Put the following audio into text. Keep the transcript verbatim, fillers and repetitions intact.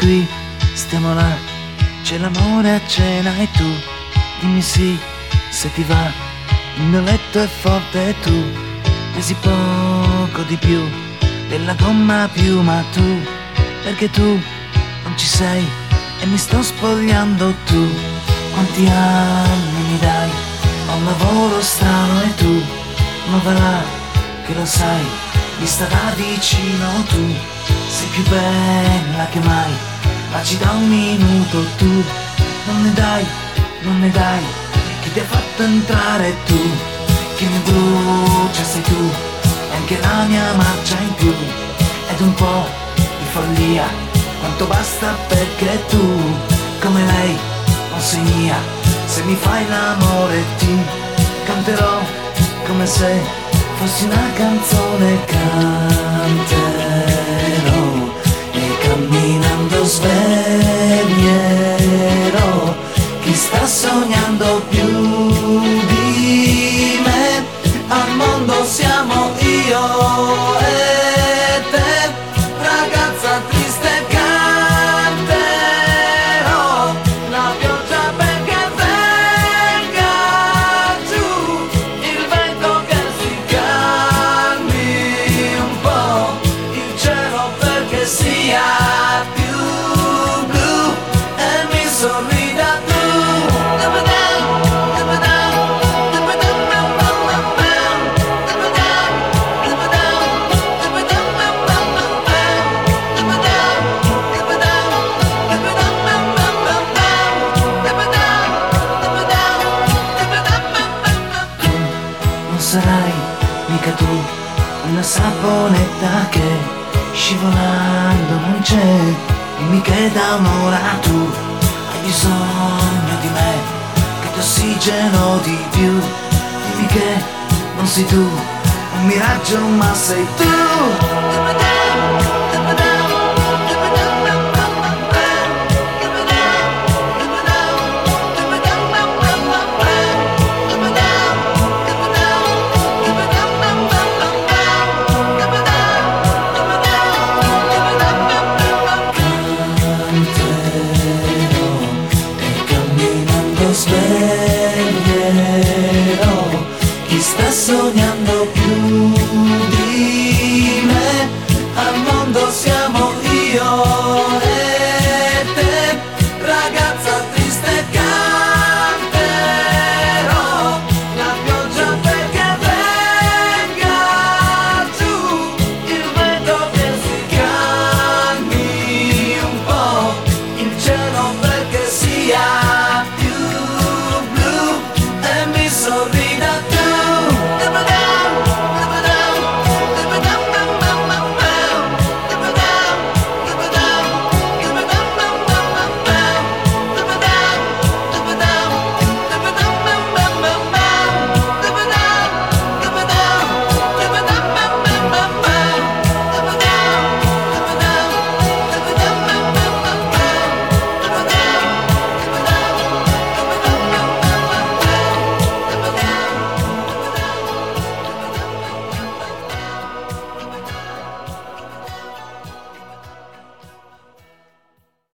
qui, stiamo là, c'è l'amore a cena e tu dimmi sì, se ti va. Il mio letto è forte e tu pesi poco di più della gomma piuma, tu, perché tu non ci sei e mi sto spogliando. Tu quanti anni mi dai, ho un lavoro strano e tu ma va là, che lo sai, vista da vicino tu sei più bella che mai, ma ci da un minuto. Tu non ne dai, non ne dai, chi ti ha fatto entrare? Tu che mi brucia sei tu, e anche la mia marcia in più, ed un po' di follia, quanto basta perché tu, come lei, non sei mia. Se mi fai l'amore ti canterò come se fossi una canzone, canterò e camminando sveglierò chi sta sognando più di me. Al mondo siamo io e te, ragazza triste, canterò la pioggia perché venga giù, il vento che si calmi un po', il cielo perché sia più blu e mi sorrida tu. Sarai mica tu una saponetta che scivolando non c'è, dimmi che da un'ora tu hai bisogno di me, che ti ossigeno di più, dimmi che non sei tu un miraggio ma sei tu. Sveglierò chi sta sognando più di me. Amore